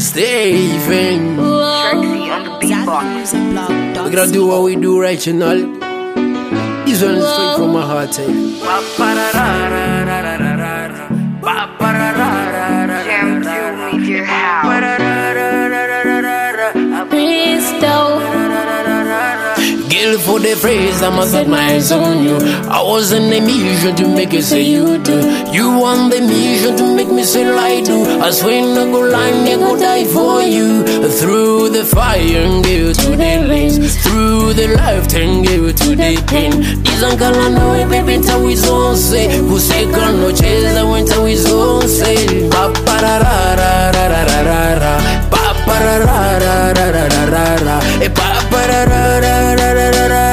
Stephen. Trixie on the beatbox. We gotta do what we do right, you know. This one is straight from my heart, eh? Jam to meet your house. Girl, for the praise, I must set my eyes on you. I was on the mission to make you say you do. You on the mission to make me say I do. I swear no go lie, me go die for you. Through the fire and give to the lanes. Through the lifetime, give to the pain. This uncle I know it, baby, until we zone say. Who say girl no chase, I went till we zone say. Ba ba ra ra ra ra ra ra ra ra. Ba ba ra ra ra ra ra ra ra ra. Ba ba ra ra ra ra ra ra ra.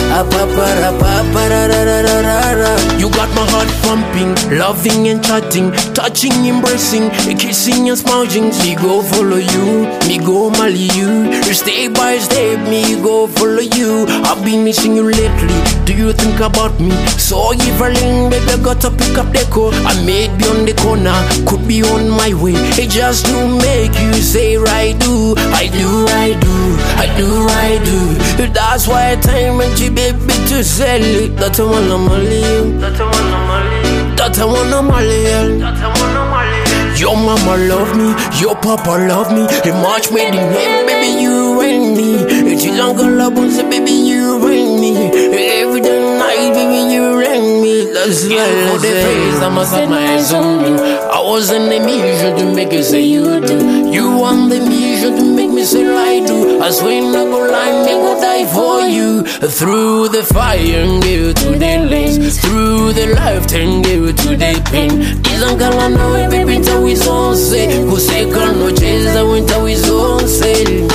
You got my heart pumping, loving and chatting, touching, embracing, kissing and smudging. Me go follow you, me go marry you. Step by step, me go follow you. I've been missing you lately. Do you think about me? So if I link, baby, I got to pick up the call. I may be on the corner, could be on my way. It just to make you say I do, I do, I do, I do, I do. That's why time and you baby to sell it. That I wanna marry you. That I wanna marry you. That I wanna marry you. That I wanna marry you. Your mama love me, your papa love me. A match made in heaven, baby, you and me. It is uncle love, say baby, you and me. Every day night, baby, you and me. That's why the praise, I must have my eyes on you. I was on the mission to make you say you do. You on the mission to make me say I do. I swear no go lie, me go die for you. Through the fire and give to the lanes. Through the lifetime, give to the pain. This uncle I know it, baby, till we zone say. Who say girl no chase, I went till we zone say.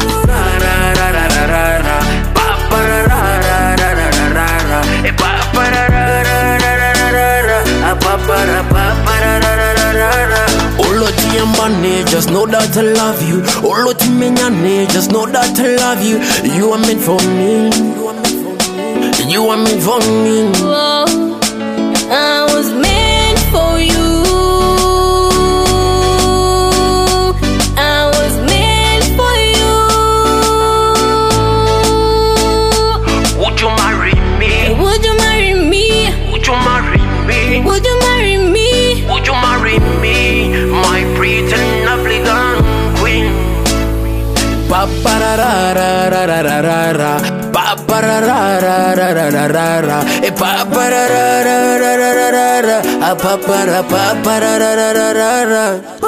Oloti Mbane, just know that I love you. Oloti Menyane, just know that I love you. You are meant for me. You are meant for me. Whoa, I was meant for you. I was meant for you. Would you marry me? Would you marry me? Would you marry me? Would you marry me? Would you marry me? My pretty lovely gun queen. Ba ba ra ra ra ra ra ra ra ra. Ba ba ra ra ra ra ra ra ra ra. Ba ba ra ra ra ra ra ra ra. Ba ba ra ra ra ra ra ra.